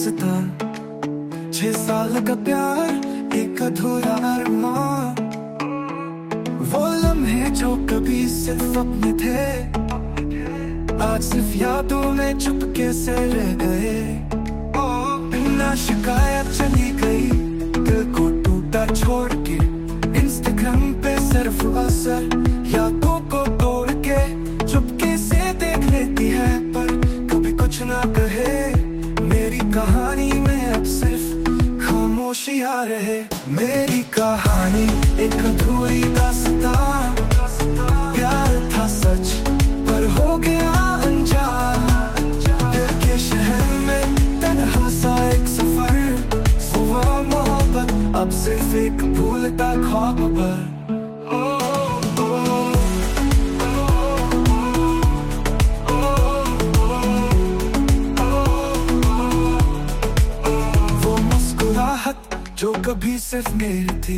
दास्तां, 6 साल का प्यार एक अधूरा अरमान। वो लम्हे जो कभी सिर्फ अपने थे, आज सिर्फ यादों में चुपके से रह गए। बिना शिकायत चली गई, दिल को टूटा छोड़ के। इंस्टाग्राम पे सिर्फ असर यादों को तोड़ के, चुपके से देख लेती है पर कभी कुछ ना कहे। मेरी कहानी में अब सिर्फ खामोशियां रहे। मेरी कहानी एक अधूरी दास्तां, प्यार था सच पर हो गया अनजान। दिल के शहर में तन्हा सा एक सफर, हुआ मोहब्बत अब सिर्फ एक भूलता ख्वाब पर। वो मुस्कुराहट जो कभी सिर्फ मेरी थी,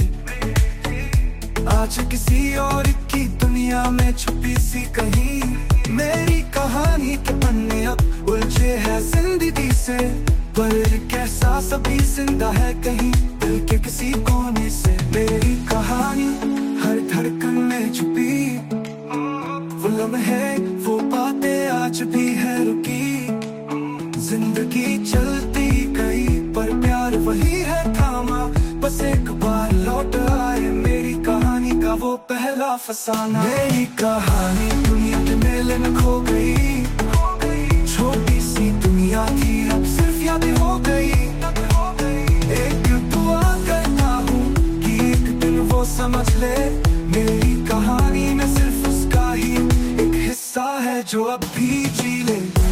आज किसी और की दुनिया में छुपी सी कहीं। मेरी कहानी के पन्ने अब उलझे हैं जिंदगी से, पर कैसा सभी जिंदा है कहीं दिल के किसी कोने से। मेरी कहानी हर धड़कन में छुपी, वो लम्हे वो बातें आज भी है रुकी। जिंदगी चलती गई पर प्यार वही है थामा, बस एक बार लौट आए मेरी कहानी का वो पहला फसाना। मेरी कहानी दुनिया के मेले में खो गई, छोटी सी दुनिया थी अब सिर्फ यादें हो गई। एक दुआ करता हूँ कि एक दिन वो समझ ले, मेरी कहानी में सिर्फ उसका ही एक हिस्सा है जो अब भी जी ले।